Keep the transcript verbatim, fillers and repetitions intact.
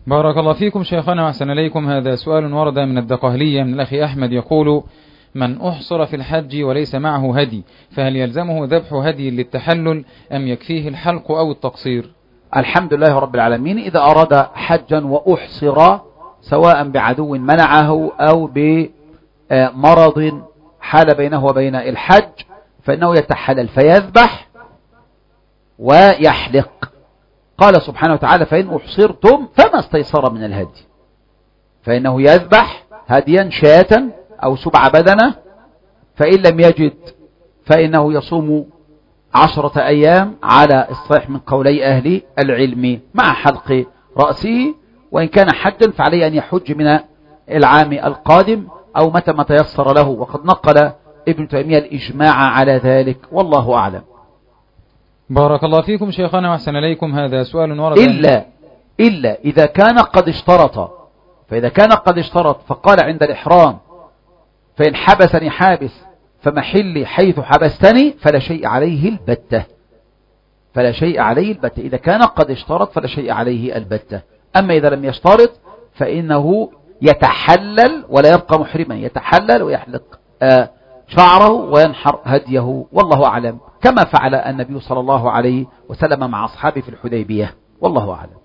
بارك الله فيكم شيخنا وأحسن إليكم. هذا سؤال ورد من الدقهلية من الأخ أحمد يقول: من أحصر في الحج وليس معه هدي فهل يلزمه ذبح هدي للتحلل أم يكفيه الحلق أو التقصير؟ الحمد لله رب العالمين. إذا أراد حجا وأحصر سواء بعدو منعه أو بمرض حال بينه وبين الحج فإنه يتحلل فيذبح ويحلق. قال سبحانه وتعالى: فإن أحصرتم فما استيسر من الهدي، فإنه يذبح هديا شاة أو سبع بدنة، فإن لم يجد فإنه يصوم عشرة أيام على الصحيح من قولي أهل العلم مع حلق رأسه، وإن كان حجا فعليه أن يحج من العام القادم أو متى ما تيسر له، وقد نقل ابن تيمية الإجماع على ذلك والله أعلم. بارك الله فيكم شيخنا وأحسن إليكم. هذا سؤال ورد إلا, إلا إذا كان قد اشترط، فإذا كان قد اشترط فقال عند الإحرام: فإن حبسني حابس فمحلي حيث حبستني، فلا شيء عليه البتة، فلا شيء عليه البتة. إذا كان قد اشترط فلا شيء عليه البتة. أما إذا لم يشترط فإنه يتحلل ولا يبقى محرما، يتحلل ويحلق آه شعره وينحر هديه والله أعلم، كما فعل النبي صلى الله عليه وسلم مع أصحابه في الحديبية والله أعلم.